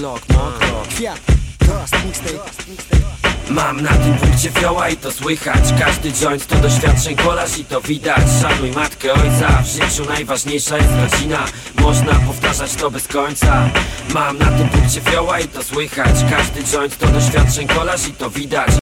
blok, mokro, kwiat, toast, mixtape. Mam na tym punkcie fioła i to słychać. Każdy joint to doświadczeń kolaż i to widać. Szanuj matkę, ojca, w życiu najważniejsza jest rodzina. Można powtarzać to bez końca. Mam na tym punkcie fioła i to słychać. Każdy joint to doświadczeń kolaż i to widać.